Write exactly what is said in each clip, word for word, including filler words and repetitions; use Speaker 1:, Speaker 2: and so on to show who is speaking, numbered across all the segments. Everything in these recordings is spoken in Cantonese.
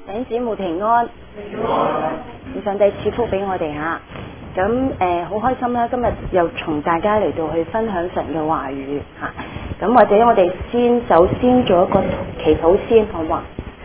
Speaker 1: 請姊妹平安，願上帝賜福俾我哋吓。咁誒好開心啦！今日又同大家嚟到去分享神嘅話語吓。咁或者我哋先首先做一個祈禱先，好嘛？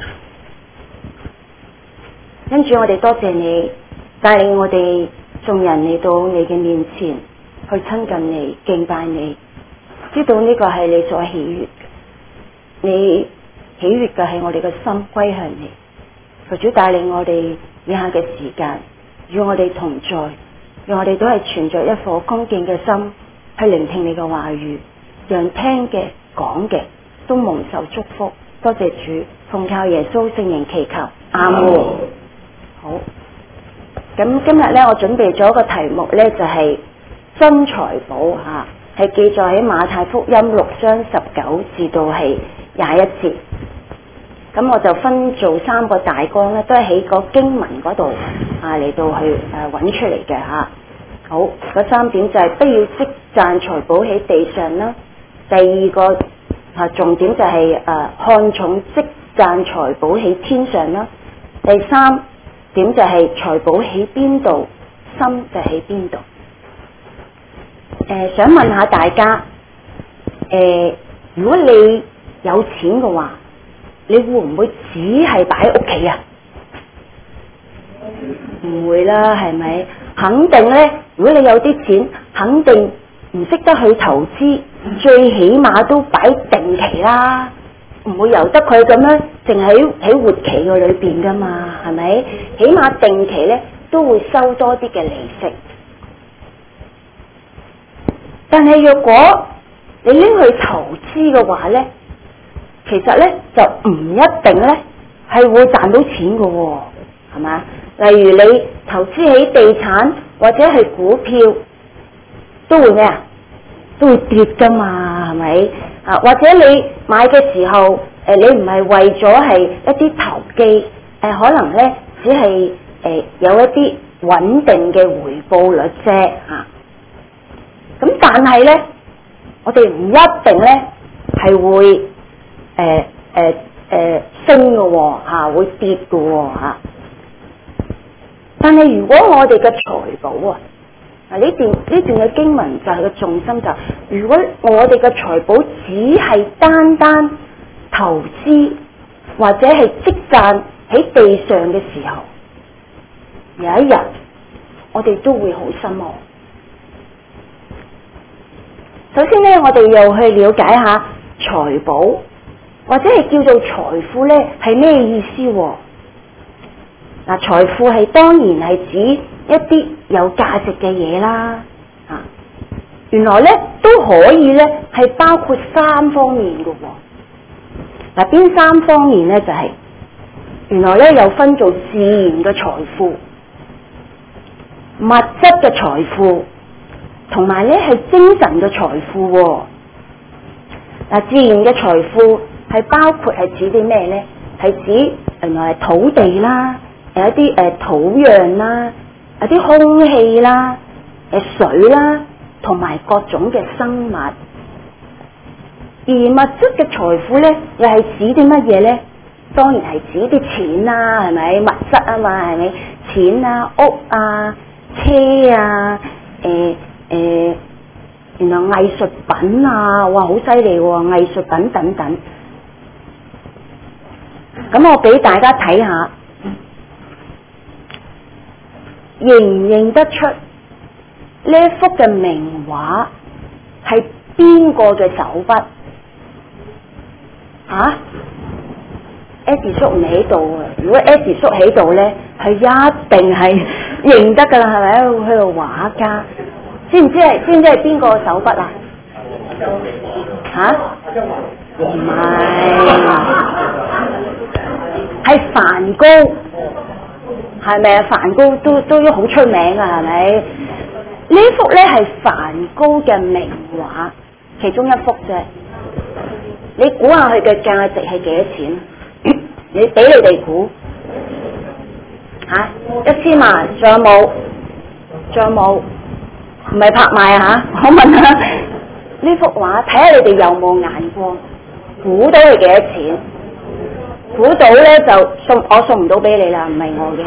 Speaker 1: 跟住我哋多謝你帶領我哋眾人嚟到你嘅面前去親近你、敬拜你，知道呢個係你所喜悅嘅。你喜悅嘅係我哋嘅心歸向你。求主帶領我哋以下嘅時間，與我哋同在，讓我哋都係存着一顆恭敬嘅心去聆聽你嘅話語，讓聽嘅講嘅都蒙受祝福。多謝主，奉靠耶穌聖名祈求，阿門。好，咁今日呢，我準備咗一個題目呢，就係、是、真財寶吓，係記載喺馬太福音六章十九至到係廿一節。咁我就分做三個大綱咧，都係喺個經文嗰度啊嚟到去誒揾出嚟嘅吓。好，嗰三點就係不要積攢財寶喺地上啦。第二個啊重點就係誒看重積攢財寶喺天上啦。第三點就係財寶喺邊度，心就喺邊度。誒、呃，想問下大家，誒、呃，如果你有錢嘅話，你會唔會只係擺喺屋企啊？唔會啦，係咪？肯定呢，如果你有啲錢，肯定唔識得去投資，最起碼都擺定期啦，唔會由得佢咁樣淨喺喺活期嘅裏邊噶嘛，係咪？起碼定期呢都會收多啲嘅利息。但係若果你拎去投資嘅話呢，其實咧就唔一定咧係會賺到錢嘅喎，係嘛？例如你投資喺地產或者係股票，都會咩啊？都會跌噶嘛，係咪？啊，或者你買嘅時候，誒，你唔係為咗係一啲投機，誒，可能咧只係誒有一啲穩定嘅回報率啫，吓。咁但係咧，我哋唔一定咧係會。誒誒誒升嘅喎嚇，會跌嘅喎嚇。但係如果我哋嘅財寶啊，嗱呢段呢段嘅經文就係個重心就係，如果我哋嘅財寶只係單單投資或者係積攢喺地上嘅時候，有一日我哋都會好失望。首先咧，我哋又去了解下財寶。或者係叫做財富呢，係咩意思？嗱，財富係當然係指一啲有價值嘅嘢啦。啊，原來呢都可以呢係包括三方面嘅。嗱，邊三方面呢？就係、是、原來呢有分做自然嘅財富、物質嘅財富，同埋呢係精神嘅財富。嗱，自然嘅財富。係包括係指啲咩呢？係指原來係土地啦，有一啲誒土壤啦，有啲空氣啦，誒水啦，同埋各種嘅生物。而物質嘅財富呢，又係指啲乜嘢呢？當然係指啲錢啦，係咪？物質啊嘛，係咪？錢啊、屋啊、車啊，誒、呃、誒、呃，原來藝術品啊，哇，好犀利喎！藝術品等等。咁我俾大家睇下，認唔認得出呢一幅嘅名畫係邊個嘅手筆？啊 Eddie 叔唔喺度啊！如果 Eddie 叔喺度咧，係一定係認得噶啦，係咪？喺度畫家，知唔知係知唔知係邊個嘅手筆啊？吓？唔係。係梵高，係咪啊？梵高都都都好出名啊，係咪？呢幅咧係梵高嘅名畫，其中一幅啫。你估下佢嘅價值係幾多錢？你俾你哋估吓？一千萬，仲有冇？仲有冇？唔係拍賣啊吓！我問下呢幅畫，睇下你哋有冇眼光，估到係幾多錢？ 估到咧就送，我送唔到俾你啦，唔係我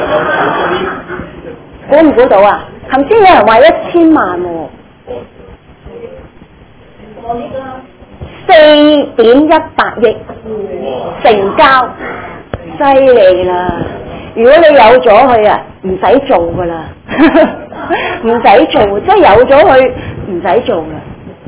Speaker 1: 嘅。估唔估到啊？頭先有人話一千萬喎、哦，四點一八億成交，犀利啦！如果你有咗佢啊，唔使做噶啦，唔使做，即係有咗佢唔使做啦。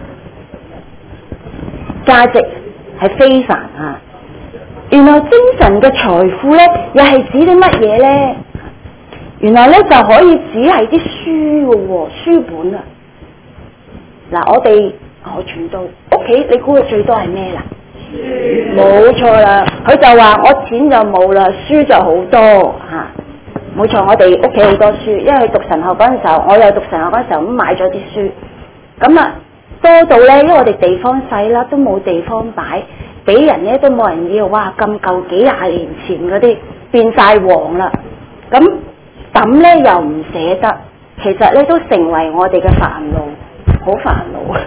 Speaker 1: 價值係非凡啊！原來精神嘅財富咧，又係指啲乜嘢咧？原來咧就可以指係啲書嘅喎，書本啊！嗱，我哋我傳到屋企，你估佢最多係咩啦？冇錯啦，佢就話我錢就冇啦，書就好多嚇。冇錯，我哋屋企好多書，因為佢讀神學嗰陣時候，我又讀神學嗰陣時候咁買咗啲書，咁啊多到咧，因為我哋地方細啦，都冇地方擺，俾人咧都冇人要，哇咁舊幾廿年前嗰啲變晒黃啦，咁抌咧又唔捨得，其實咧都成為我哋嘅煩惱，好煩惱。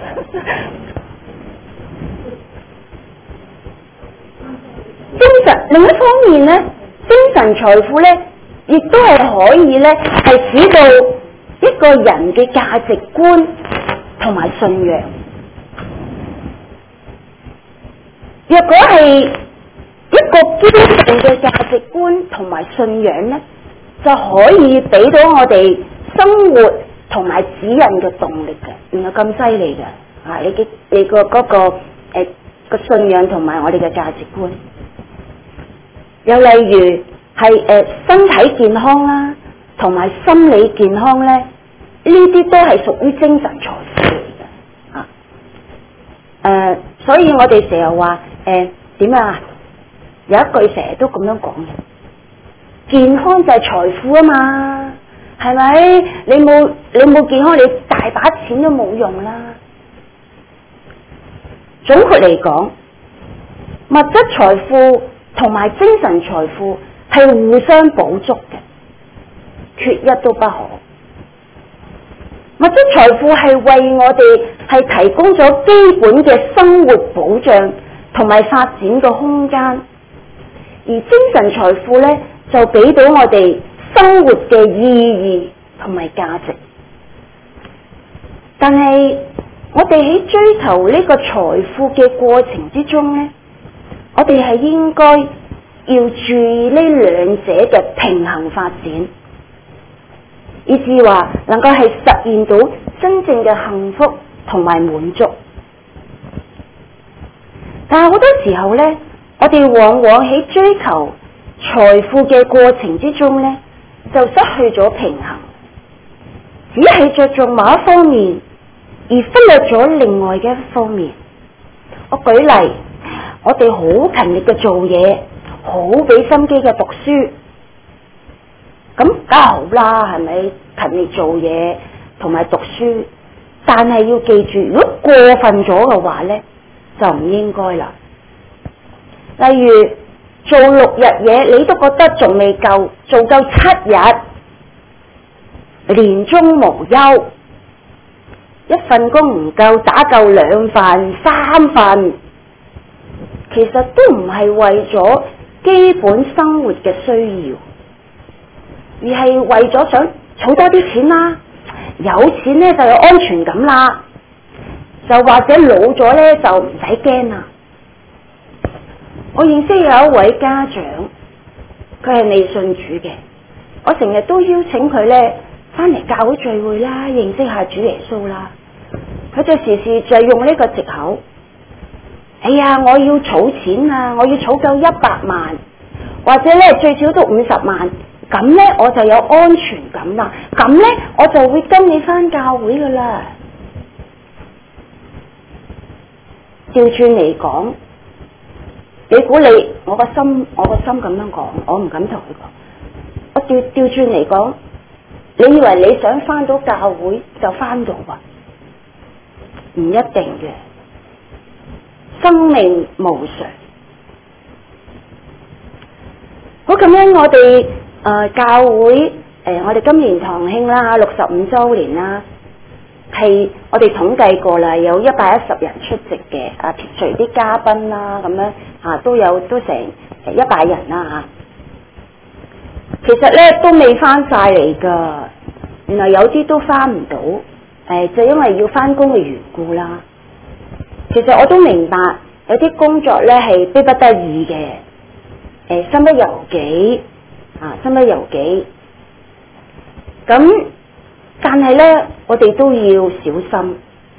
Speaker 1: 精神另一方面咧，精神財富咧，亦都係可以咧，係指到一個人嘅價值觀同埋信仰。若果係一個堅定嘅價值觀同埋信仰咧，就可以俾到我哋生活同埋指引嘅動力嘅。原來咁犀利嘅啊！你嘅你個嗰個誒個信仰同埋我哋嘅價值觀。又例如係誒、呃、身體健康啦，同埋心理健康咧，呢啲都係屬於精神財富嚟嘅啊！誒、呃，所以我哋成日話誒點啊？有一句成日都咁樣講嘅，健康就係財富啊嘛，係咪？你冇你冇健康，你大把錢都冇用啦。總括嚟講，物質財富同埋精神財富係互相補足嘅，缺一都不可。物質財富係為我哋係提供咗基本嘅生活保障同埋發展嘅空間，而精神財富咧就俾到我哋生活嘅意義同埋價值。但係我哋喺追求呢個財富嘅過程之中咧，我哋係應該要注意呢兩者嘅平衡發展，以至話能夠係實現到真正嘅幸福同埋滿足。但係好多時候呢，我哋往往喺追求財富嘅過程之中呢，就失去咗平衡，只係着重某一方面，而忽略咗另外嘅一方面。我舉例，我哋好勤力嘅做嘢，好俾心機嘅讀書，咁梗係好啦，係咪？勤力做嘢同埋讀書，但係要記住，如果過分咗嘅話呢，就唔應該啦。例如做六日嘢，你都覺得仲未夠，做夠七日，年終無休，一份工唔夠，打夠兩份、三份。其實都唔係為咗基本生活嘅需要，而係為咗想儲多啲錢啦。有錢咧就有安全感啦，就或者老咗咧就唔使驚啦。我認識有一位家長，佢係未信主嘅，我成日都邀請佢咧翻嚟教會聚會啦，認識下主耶穌啦。佢就時時就用呢個藉口。哎呀，我要儲錢啊！我要儲夠一百萬，或者咧最少都五十萬，咁咧我就有安全感啦。咁咧我就會跟你返教會噶啦。調轉嚟講，你估你我個心我個心咁樣講，我唔敢同佢講。我調調轉嚟講，你以為你想返到教會就返到啊？唔一定嘅。生命無常，好咁樣我哋誒、呃、教會誒、呃、我哋今年堂慶啦，六十五周年啦，係我哋統計過啦，有一百一十人出席嘅，啊撇除啲嘉賓啦，咁樣啊都有都成誒一百人啦嚇。其實咧都未翻晒嚟噶，原來有啲都翻唔到，誒就因為要翻工嘅緣故啦。其實我都明白有啲工作咧係逼不得已嘅，誒身不由己啊，身不由己。咁但係咧，我哋都要小心，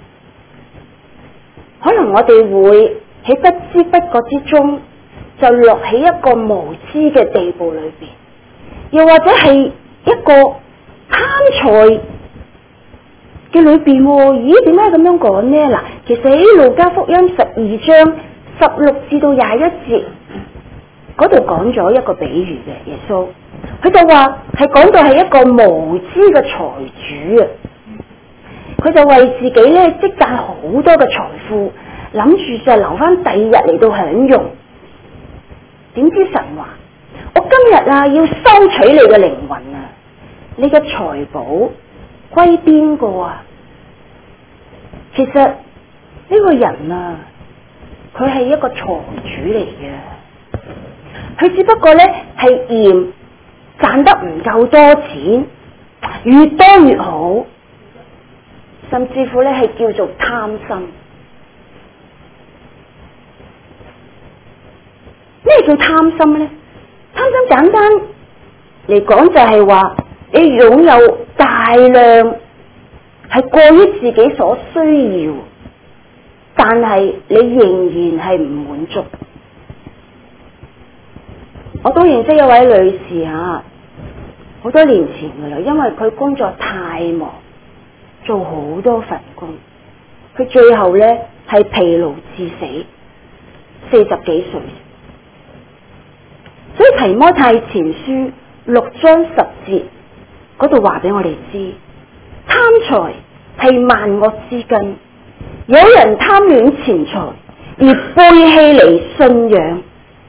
Speaker 1: 可能我哋會喺不知不覺之中就落喺一個無知嘅地步裏邊。又或者係一個貪財嘅裏邊，咦？點解咁樣講呢？嗱，其實喺路加福音十二章十六至到廿一節嗰度講咗一個比喻嘅耶穌，佢就話係講到係一個無知嘅財主啊，佢就為自己咧積攢好多嘅財富，諗住就留翻第二日嚟到享用，點知神話，我今日啊要收取你嘅靈魂啊，你嘅財寶歸邊個啊？其實呢個人啊，佢係一個財主嚟嘅，佢只不過咧係嫌賺得唔夠多錢，越多越好，甚至乎咧係叫做貪心。咩叫貪心咧？貪心簡單嚟講就係話你擁有大量係過於自己所需要，但係你仍然係唔滿足。我都認識一位女士吓，好多年前噶啦，因為佢工作太忙，做好多份工，佢最後呢係疲勞致死，四十幾歲。所以提摩太前書六章十節嗰度話俾我哋知，貪財係萬惡之根，有人貪戀錢財而背棄離信仰，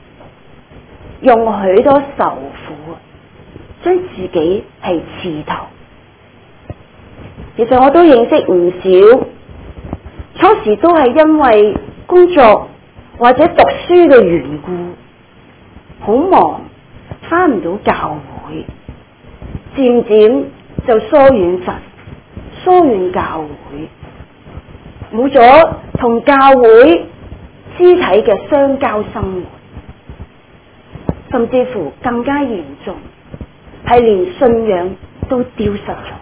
Speaker 1: 用許多愁苦將自己係刺透。其實我都認識唔少，初時都係因為工作或者讀書嘅緣故，好忙，返唔到教會，漸漸就疏遠神，疏遠教會，冇咗同教會肢體嘅相交生活，甚至乎更加嚴重，係連信仰都丟失咗。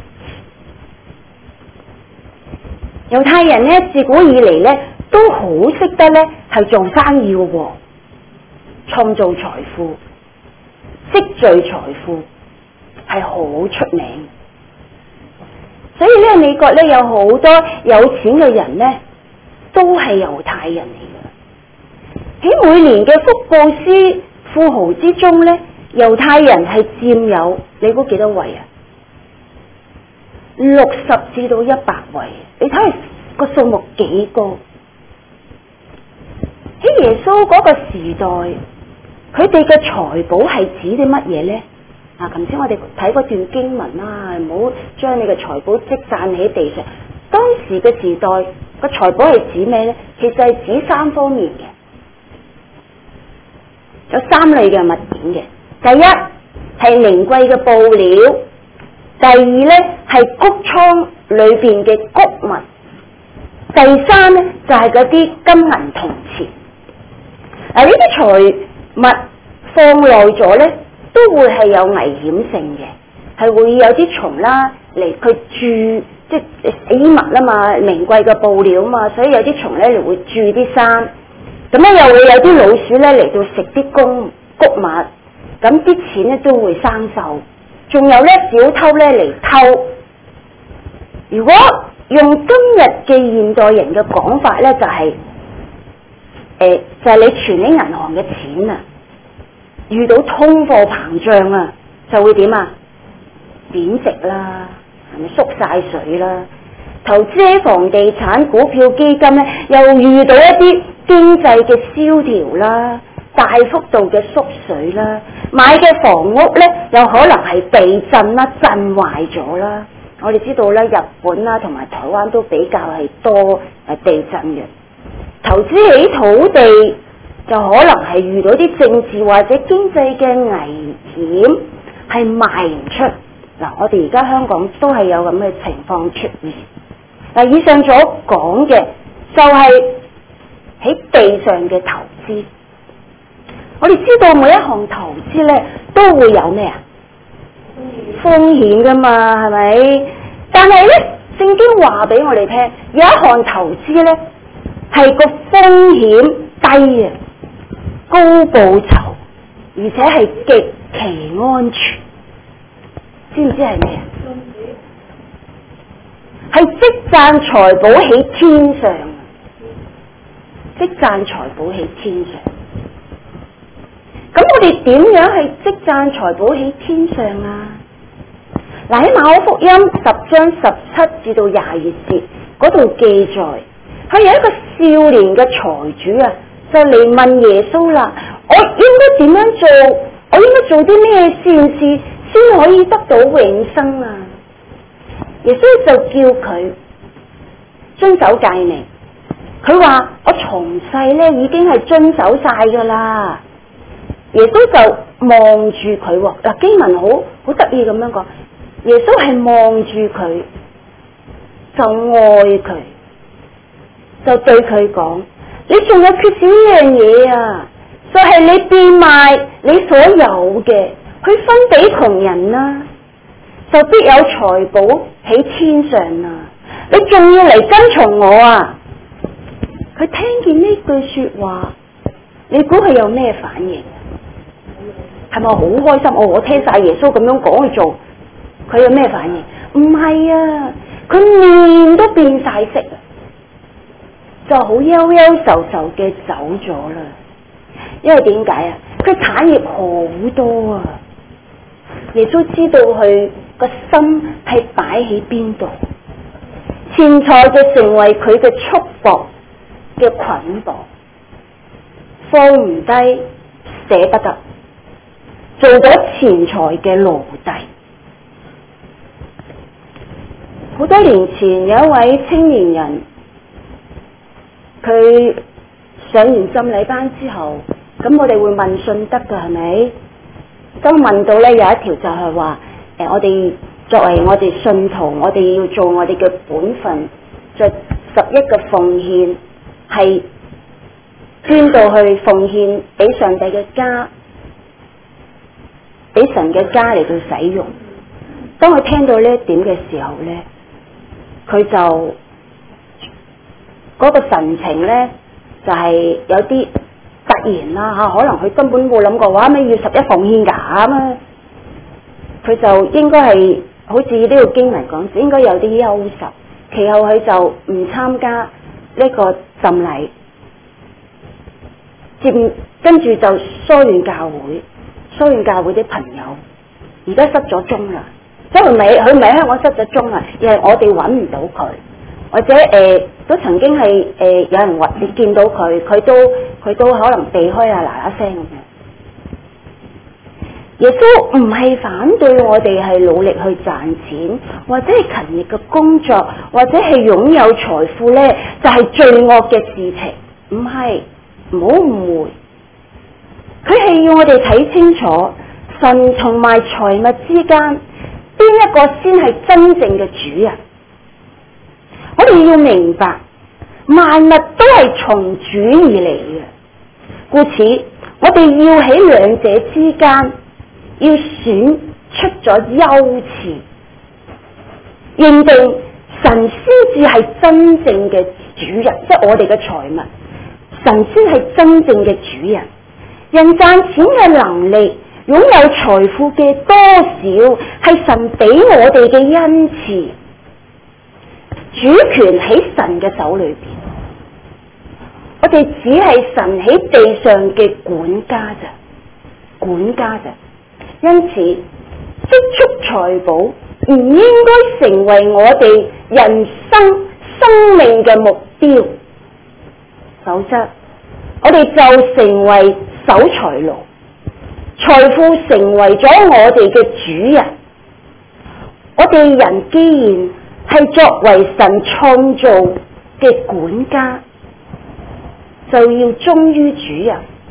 Speaker 1: 猶太人呢，自古以嚟呢，都好識得呢係做生意嘅喎，創造財富、積聚財富係好出名。所以呢，美國呢有好多有錢嘅人呢，都係猶太人嚟嘅。喺每年嘅福布斯富豪之中呢，猶太人係佔有，你估幾多位啊？六十至到一百位，你睇下個數目幾高。喺耶穌嗰個時代，佢哋嘅財寶係指啲乜嘢呢？啊，頭先我哋睇嗰段經文啦，唔好將你嘅財寶積攢喺地上。當時嘅時代個財寶係指咩呢？其實係指三方面嘅，有三類嘅物件嘅。第一係名貴嘅布料，第二呢係谷倉裏邊嘅谷物，第三呢就係嗰啲金銀銅錢。嗱，呢啲財物放耐咗呢，都會係有危險性嘅，係會有啲蟲啦嚟佢蛀，即係死物啦嘛，名貴嘅布料嘛，所以有啲蟲咧嚟會蛀啲衫，咁咧又會有啲老鼠咧嚟到食啲谷谷物，咁啲錢咧都會生鏽，仲有咧小偷咧嚟偷。如果用今日嘅現代人嘅講法咧，就係、是、誒、呃、就係、是、你存喺銀行嘅錢啊，遇到通貨膨脹啊，就會點啊？貶值啦，係咪縮晒水啦？投資喺房地產、股票、基金咧，又遇到一啲經濟嘅蕭條啦，大幅度嘅縮水啦，買嘅房屋咧，有可能係地震啦，震壞咗啦。我哋知道咧，日本啦同埋台灣都比較係多誒地震嘅。投資喺土地就可能係遇到啲政治或者經濟嘅危險，係賣唔出。嗱，我哋而家香港都係有咁嘅情況出現。嗱，以上所講嘅就係喺地上嘅投資。我哋知道每一項投資咧都會有咩啊？風險噶嘛，係咪？但係咧，聖經話俾我哋聽，有一項投資咧係個風險低啊，高報酬，而且係極其安全。知唔知係咩啊？係積賺財寶喺天上，積賺財寶喺天上。咁我哋點樣係積賺財寶喺天上啊？嗱，喺馬可福音十章十七至到廿二節嗰度記載，佢有一個少年嘅財主啊，就嚟問耶穌啦：我應該點樣做？我應該做啲咩善事先可以得到永生啊？耶穌就叫佢遵守誡命。佢話：我從細咧已經係遵守晒噶啦。耶穌就望住佢，嗱，經文好好得意咁樣講，耶穌係望住佢，就愛佢，就對佢講：你仲有缺少一樣嘢啊，就係、是、你變賣你所有嘅，去分俾窮人啦，就必有財寶喺天上啦。你仲要嚟跟從我啊？佢聽見呢句說話，你估佢有咩反應？係咪好開心？哦，我聽晒耶穌咁樣講去做，佢有咩反應？唔係啊，佢面都變晒色啊，就好憂憂愁愁嘅走咗啦。因為點解啊？佢產業好多啊，耶穌知道佢個心係擺喺邊度，錢財就成為佢嘅束縛嘅捆綁，放唔低，捨不得。做咗錢財嘅奴隸。好多年前有一位青年人，佢上完浸禮班之後，咁我哋會問信德㗎，係咪？當問到咧有一條就係話，誒，我哋作為我哋信徒，我哋要做我哋嘅本分，就十一嘅奉獻係捐到去奉獻俾上帝嘅家。俾神嘅家嚟到使用。當佢聽到呢一點嘅時候咧，佢就嗰、那個神情咧就係、是、有啲突然啦吓，可能佢根本冇諗過話咩要十一奉獻噶啊，佢就應該係好似呢個經文講，應該有啲憂愁。其後佢就唔參加呢個浸禮，接跟住就疏遠教會。疏遠教會啲朋友，而家失咗蹤啦。即係佢唔係佢唔係香港失咗蹤啊，而係我哋揾唔到佢，或者誒、呃、都曾經係誒、呃、有人話你見到佢，佢都佢都可能避開啊嗱嗱聲咁樣。耶穌唔係反對我哋係努力去賺錢，或者係勤力嘅工作，或者係擁有財富咧，就係、是、罪惡嘅事情。唔係，唔好誤會。佢係要我哋睇清楚神同埋財物之間邊一個先係真正嘅主人。我哋要明白萬物都係從主而嚟嘅，故此我哋要喺兩者之間要選出咗優次，認定神先至係真正嘅主人，即係我哋嘅財物，神先係真正嘅主人。人賺錢嘅能力，擁有財富嘅多少，係神俾我哋嘅恩賜，主權喺神嘅手裏邊。我哋只係神喺地上嘅管家咋，管家咋。因此，積蓄財寶唔應該成為我哋人生生命嘅目標，否則我哋就成為守財奴，財富成為咗我哋嘅主人。我哋人既然係作為神創造嘅管家，就要忠於主人，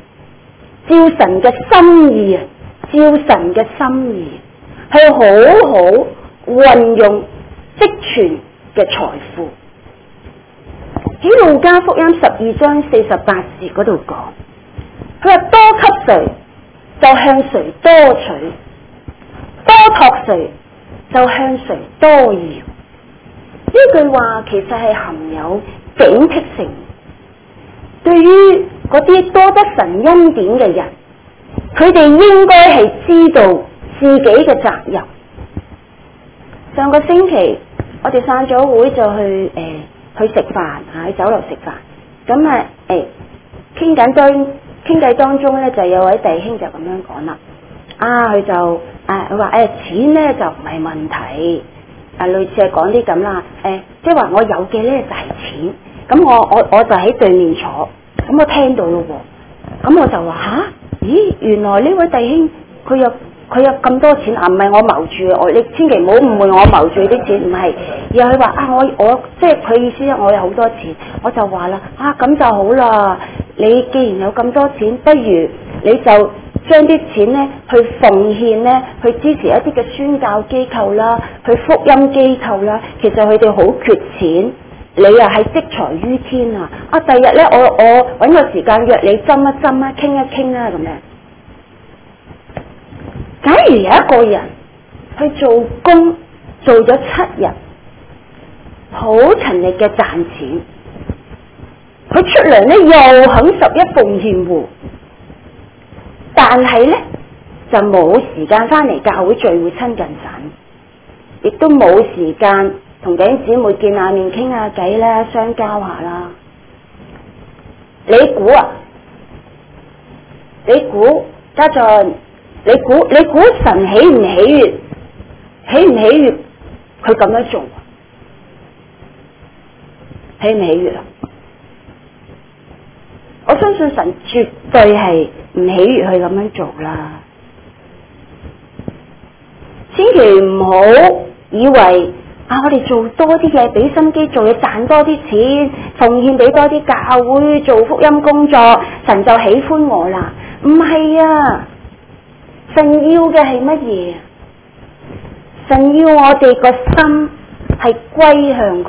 Speaker 1: 照神嘅心意啊，照神嘅心意，去好好運用積存嘅財富。喺路加福音十二章四十八節嗰度講，佢話多給誰，就向誰多取；多託誰，就向誰多要。呢句話其實係含有警惕性，對於嗰啲多得神恩典嘅人，佢哋應該係知道自己嘅責任。上個星期我哋散咗會就去誒、呃、去食飯，喺酒樓食飯。咁啊誒傾緊當傾偈當中咧，就有位弟兄就咁樣講啦。啊，佢就啊佢話誒錢咧就唔係問題，啊類似係講啲咁啦。誒即係話我有嘅咧就係錢。咁我我我就喺對面坐，咁我聽到咯喎。咁我就話吓，咦原來呢位弟兄佢有。佢有咁多錢啊！唔係我謀住我，你千祈唔好誤會我謀住啲錢，唔係。而係佢話啊，我我即係佢意思，我有好多錢，我就話啦啊，咁就好啦。你既然有咁多錢，不如你就將啲錢咧去奉獻咧，去支持一啲嘅宣教機構啦，去福音機構啦。其實佢哋好缺錢，你又係積財於天啊！啊，第日咧我我揾個時間約你斟一斟啊，傾一傾啦咁樣。假如有一個人去做工做咗七日，好勤力嘅賺錢，佢出糧咧又肯十一奉獻喎，但係咧就冇時間翻嚟教會聚會親近神，亦都冇時間同弟兄姊妹見下面傾下偈啦，相交下啦。你估啊？你估家俊？你估你估神喜唔喜悅？喜唔喜悅？佢咁樣做，喜唔喜悅啊？我相信神絕對係唔喜悅佢咁樣做啦。千祈唔好以為啊，我哋做多啲嘢，俾心機做嘢，賺多啲錢，奉獻俾多啲教會做福音工作，神就喜歡我啦。唔係啊！神要嘅係乜嘢？神要我哋個心係歸向佢，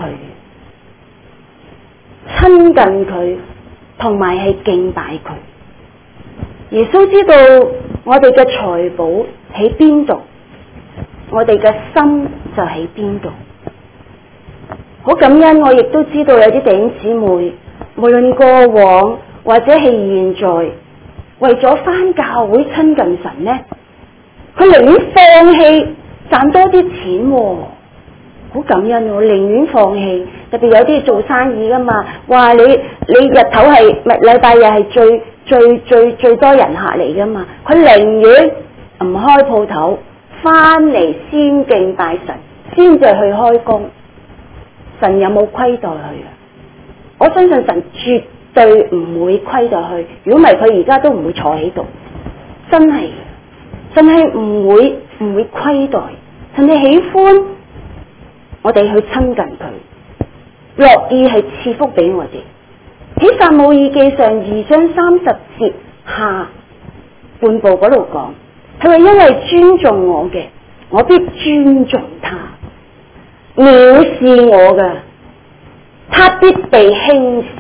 Speaker 1: 親近佢，同埋係敬拜佢。耶穌知道我哋嘅財寶喺邊度，我哋嘅心就喺邊度。好感恩，我亦都知道有啲弟兄姊妹，無論過往或者係現在，為咗返教會親近神呢，佢寧願放棄賺多啲錢，好感恩我寧願放棄。特別有啲做生意噶嘛，話你你日頭係咪禮拜日係最最最最多人客嚟噶嘛，佢寧願唔開鋪頭，翻嚟先敬拜神，先至去開工。神有冇虧待佢啊？我相信神絕對唔會虧待佢，如果唔係佢而家都唔會坐喺度，真係，神係唔會唔會虧待，神係喜歡我哋去親近佢，樂意係賜福俾我哋。喺撒母耳記上二章三十節下半部嗰度講，佢話因為尊重我嘅，我必尊重他；藐視我嘅，他必被輕視。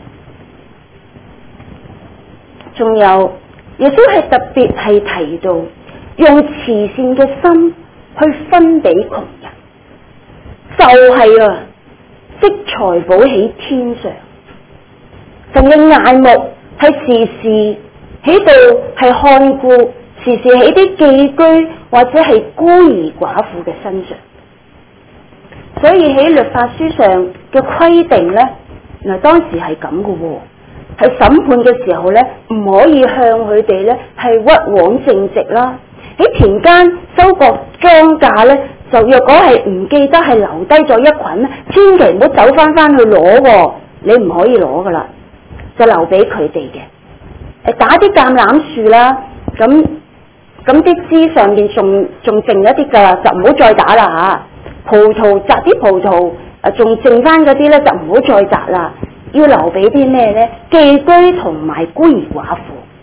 Speaker 1: 仲有耶穌係特別係提到用慈善嘅心去分俾窮人，就係、是、啊積財寶喺天上。神嘅眼目係時時喺度係看顧，時時喺啲寄居或者係孤兒寡婦嘅身上。所以喺律法書上嘅規定呢，嗱當時係咁嘅喎，喺審判嘅時候呢，唔可以向佢哋呢係屈枉正直啦。喺田間收割莊稼呢，就若果係唔記得係留低咗一捆，千祈唔好走翻翻去攞喎，你唔可以攞噶啦，就留俾佢哋嘅。誒打啲橄欖樹啦，咁咁啲枝上面仲仲剩一啲噶，就唔好再打啦吓。葡萄摘啲葡萄，誒仲剩翻嗰啲咧就唔好再摘啦，要留俾啲咩咧？寄居同埋孤兒寡婦。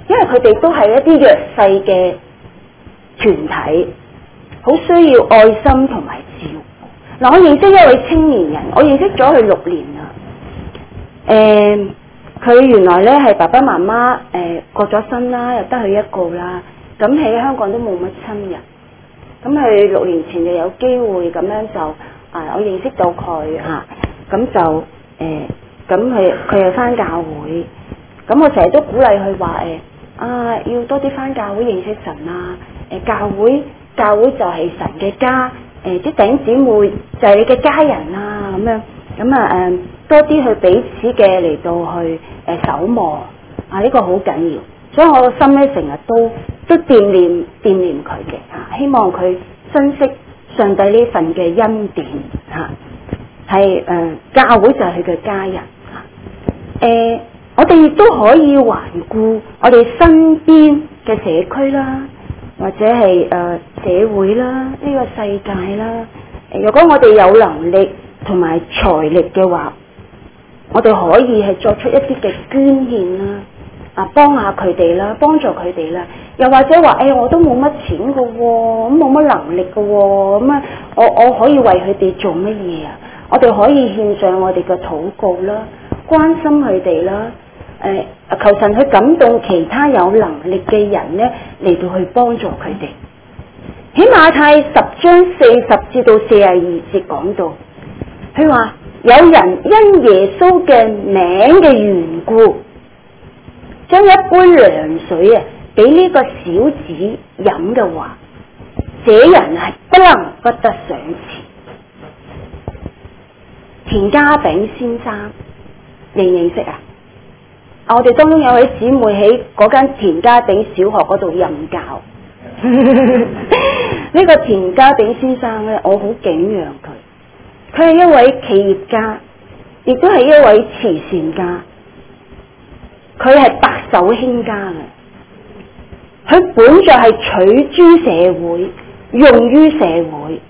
Speaker 1: 因為佢哋都係一啲弱勢嘅團體，好需要愛心同埋照顧。嗱，我認識一位青年人，我認識咗佢六年啦。誒、呃，佢原來咧係爸爸媽媽誒過咗身啦，又得佢一個啦。咁喺香港都冇乜親人。咁佢六年前就有機會咁樣就啊，我認識到佢嚇，咁、啊、就誒，咁佢佢又返教會。咁我成日都鼓勵佢話誒啊，要多啲返教會認識神啊！誒、呃，教會教會就係神嘅家，誒啲弟兄姊妹就係你嘅家人啊，咁樣咁啊誒，多啲去彼此嘅嚟到去誒、呃、守望啊，呢、這個好緊要。所以我個心咧成日都都惦念惦念佢嘅嚇，希望佢珍惜上帝呢份嘅恩典嚇，係、啊、誒、呃、教會就係佢嘅家人嚇。誒、啊，我哋亦都可以環顧我哋身邊嘅社區啦，或者係誒、呃、社會啦，呢、這個世界啦。誒，如果我哋有能力同埋財力嘅話，我哋可以係作出一啲嘅捐獻啦。啊，幫下佢哋啦，幫助佢哋啦，又或者話，誒、哎，我都冇乜錢㗎喎，咁冇乜能力㗎喎，咁啊，我我可以為佢哋做乜嘢啊？我哋可以獻上我哋嘅禱告啦，關心佢哋啦，誒、呃，求神去感動其他有能力嘅人咧，嚟到去幫助佢哋。喺馬太十章四十至到四十二節講到，佢話有人因耶穌嘅名嘅緣故，將一杯涼水啊，俾呢個小子飲嘅話，這人係不能不得賞賜。田家炳先生，認唔認識啊？我哋當中有位姊妹喺嗰間田家炳小學嗰度任教。呢個田家炳先生咧，我好敬仰佢。佢係一位企業家，亦都係一位慈善家。佢係白手興家嘅，佢本着係取諸社會，用於社會。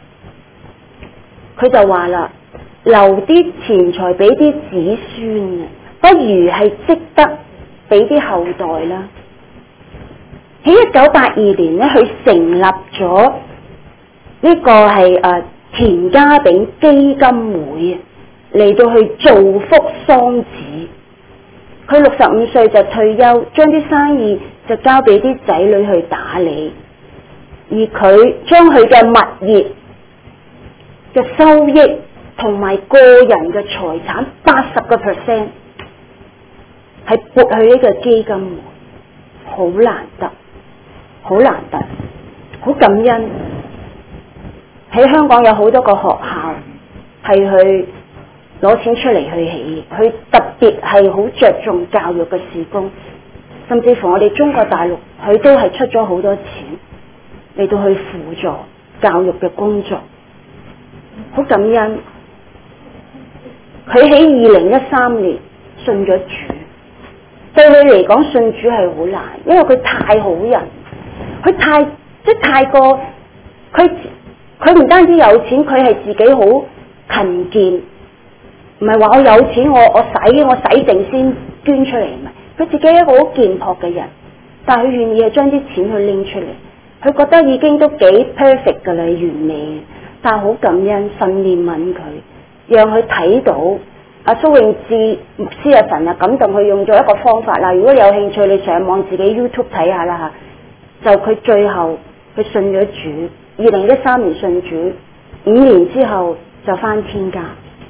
Speaker 1: 佢就話啦，留啲錢財俾啲子孫啊，不如係積得俾啲後代啦。喺一九八二年咧，佢成立咗呢個係誒田家炳基金會啊，嚟到去造福喪子。佢六十五歲就退休，將啲生意就交俾啲仔女去打理，而佢將佢嘅物業嘅收益同埋個人嘅財產八十個 percent 係撥去呢個基金會，好難得，好難得，好感恩。喺香港有好多個學校係去攞錢出嚟去起，佢特別係好着重教育嘅事工，甚至乎我哋中國大陸，佢都係出咗好多錢嚟到去輔助教育嘅工作，好感恩。佢喺二零一三年信咗主，對佢嚟講信主係好難，因為佢太好人，佢太即係太過，佢佢唔單止有錢，佢係自己好勤儉。唔係話我有錢，我我使我使定先捐出嚟，唔係，佢自己係一個好儉樸嘅人，但係佢願意係將啲錢去拎出嚟，佢覺得已經都幾 perfect 噶啦，完美，但係好感恩神憐憫佢，讓佢睇到阿蘇永智牧師啊，神啊感動佢用咗一個方法啦。如果有興趣，你上網自己 YouTube 睇下啦吓。就佢最後佢信咗主，二零一三年信主，五年之後就返天家。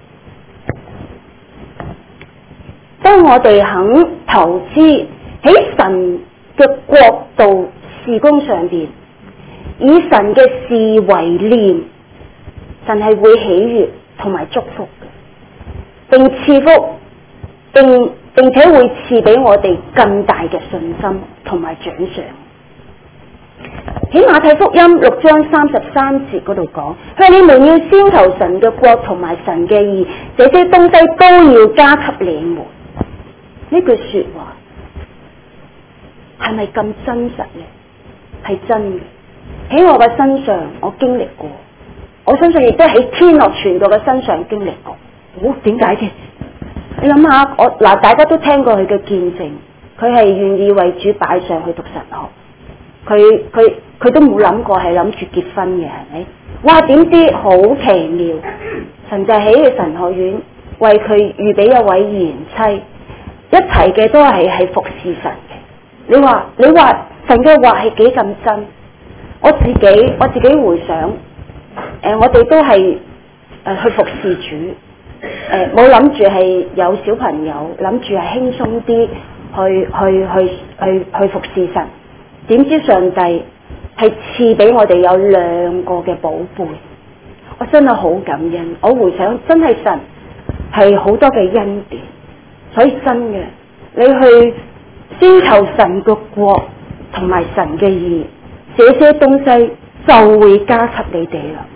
Speaker 1: 當我哋肯投資喺神嘅國度事工上邊，以神嘅事為念，神係會喜悅同埋祝福嘅，並賜福，並並且會賜俾我哋更大嘅信心同埋獎賞。喺馬太福音六章三十三節嗰度講，佢話你們要先求神嘅國同埋神嘅義，這些東西都要加給你們。呢句說話係咪咁真實呢？係真嘅，喺我嘅身上我經歷過，我相信亦都喺天樂傳道嘅身上經歷過。好，點解嘅？你諗下，我嗱大家都聽過佢嘅見證， 佢係願意為主擺上去讀神學，佢佢佢都冇諗過係諗住結婚嘅，係咪？哇！點知好奇妙，神就喺佢神學院為佢預備一位賢妻，一齊嘅都係係服侍神嘅。你話你話神嘅話係幾咁真？我自己我自己回想，誒、呃，我哋都係誒、呃、去服侍主，誒冇諗住係有小朋友，諗住係輕鬆啲去去去去去服侍神。點知上帝係賜俾我哋有兩個嘅寶貝，我真係好感恩。我回想真係神係好多嘅恩典，所以真嘅，你去先求神嘅國同埋神嘅義，這些東西就會加給你哋啦。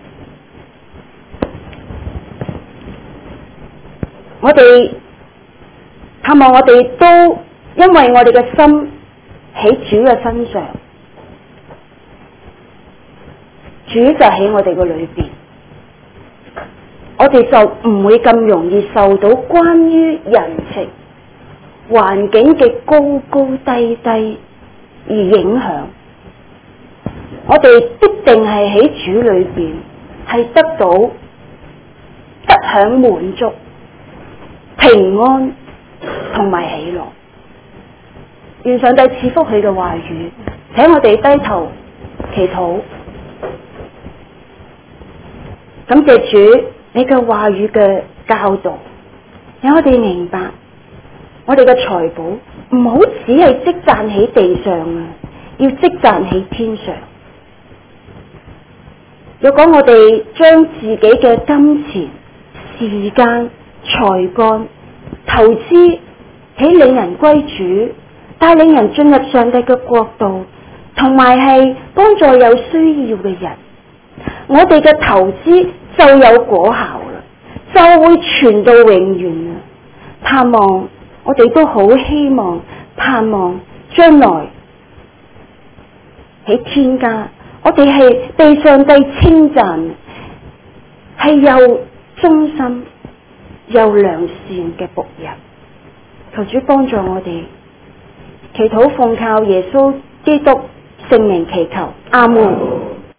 Speaker 1: 我哋盼望我哋都因為我哋嘅心喺主嘅身上，主就喺我哋嘅裏邊，我哋就唔會咁容易受到關於人情環境嘅高高低低而影響。我哋必定係喺主裏邊係得到得享滿足、平安同埋喜樂。願上帝賜福佢嘅話語，請我哋低頭祈禱。感謝主你嘅話語嘅教導，讓我哋明白我哋嘅財寶唔好只係積攢喺地上啊，要積攢喺天上。若果我哋將自己嘅金錢、時間、才幹投資喺領人歸主、帶領人進入上帝嘅國度，同埋係幫助有需要嘅人，我哋嘅投資就有果效啦，就會傳到永遠啦。盼望我哋都好希望，盼望將來喺天家，我哋係被上帝稱讚，係又忠心又良善嘅僕人。求主幫助我哋，祈禱奉靠耶穌基督聖名祈求，阿門。